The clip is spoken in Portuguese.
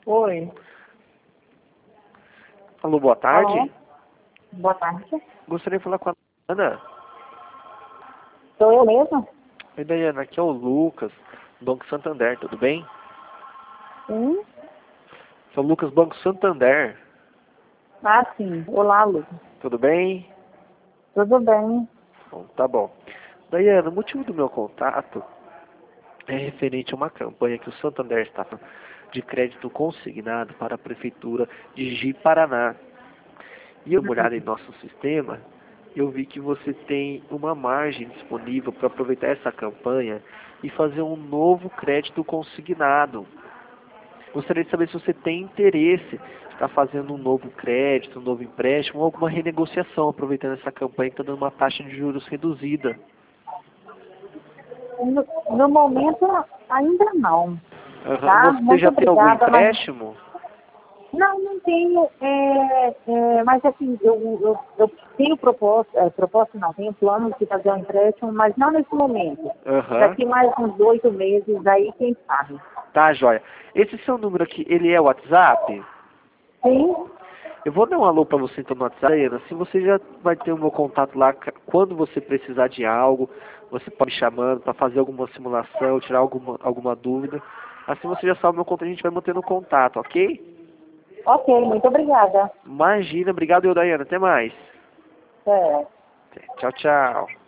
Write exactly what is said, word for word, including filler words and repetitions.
Oi. Alô, boa tarde. Alô? Boa tarde. Gostaria de falar com a Ana. Sou eu mesma? Oi, Daiana, aqui é o Lucas, Banco Santander, tudo bem? Sim. Aqui é o Lucas, Banco Santander, Ah, sim. Olá, Lucas. tudo bem? Tudo bem? Bom, tá bom. Daiana, o motivo do meu contato é referente a uma campanha que o Santander está fazendo de crédito consignado para a Prefeitura de Ji-Paraná. E eu uma olhada em nosso sistema, eu vi que você tem uma margem disponível para aproveitar essa campanha e fazer um novo crédito consignado. Gostaria de saber se você tem interesse em estar fazendo um novo crédito, um novo empréstimo ou alguma renegociação, aproveitando essa campanha que está dando uma taxa de juros reduzida. No, no momento, ainda não. Uhum. Tá? Você Muito já tem algum obrigada, mas... empréstimo? Não, não tenho. É, é, mas, assim, eu, eu, eu tenho proposta, é, proposta não, tenho planos de fazer um empréstimo, mas não nesse momento. Aham. Daqui mais uns oito meses, aí quem sabe. Tá, joia. Esse seu número aqui, ele é o WhatsApp? Sim? Eu vou dar um alô para você então no WhatsApp, Ana. Assim você já vai ter o meu contato lá. ca- Quando você precisar de algo, você pode me chamando para fazer alguma simulação, tirar alguma, alguma dúvida. Assim você já sabe o meu contato, a gente vai mantendo contato, ok? Ok, muito obrigada. Imagina, obrigado, eu, Daiana. Até mais. É. Tchau, tchau.